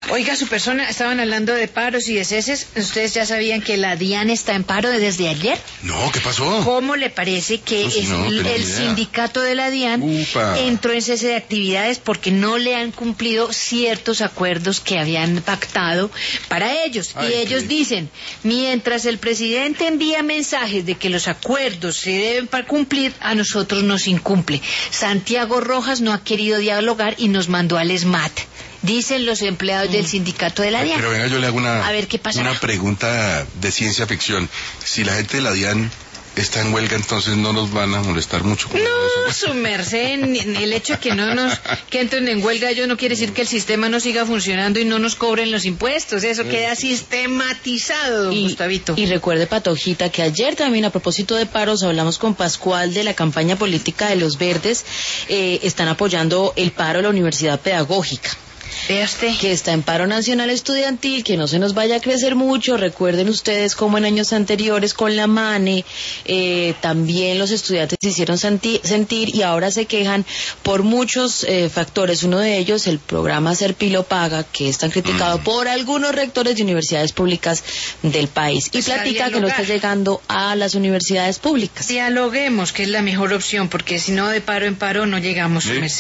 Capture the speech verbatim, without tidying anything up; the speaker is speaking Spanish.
Oiga, su persona, estaban hablando de paros y de ceses. ¿Ustedes ya sabían que la DIAN está en paro desde ayer? No, ¿qué pasó? ¿Cómo le parece que No, sí, es no, el, tenía el idea. sindicato de la DIAN Upa. entró en cese de actividades porque no le han cumplido ciertos acuerdos que habían pactado para ellos? Ay, y ellos qué... dicen, mientras el presidente envía mensajes de que los acuerdos se deben para cumplir, a nosotros nos incumple. Santiago Rojas no ha querido dialogar y nos mandó al ESMAD. Dicen los empleados mm. del sindicato de la DIAN. Pero venga, yo le hago una, a ver, ¿qué pasa? una pregunta de ciencia ficción. Si la gente de la DIAN está en huelga, entonces no nos van a molestar mucho. Con no, su merced, el hecho de que no nos que entren en huelga, ello no quiere decir que el sistema no siga funcionando y no nos cobren los impuestos. Eso sí. Queda sistematizado, don y, Gustavito. Y recuerde, Patojita, que ayer también, a propósito de paros, hablamos con Pascual de la campaña política de los Verdes. Eh, están apoyando el paro a la Universidad Pedagógica. Vea usted. Que está en paro nacional estudiantil, que no se nos vaya a crecer mucho. Recuerden ustedes como en años anteriores con la MANE, eh, también los estudiantes se hicieron sentir y ahora se quejan por muchos eh, factores. Uno de ellos, el programa Serpilo Paga, que es tan criticado mm. por algunos rectores de universidades públicas del país. Y platica que no está llegando a las universidades públicas. Dialoguemos, que es la mejor opción, porque si no, de paro en paro no llegamos. ¿Sí?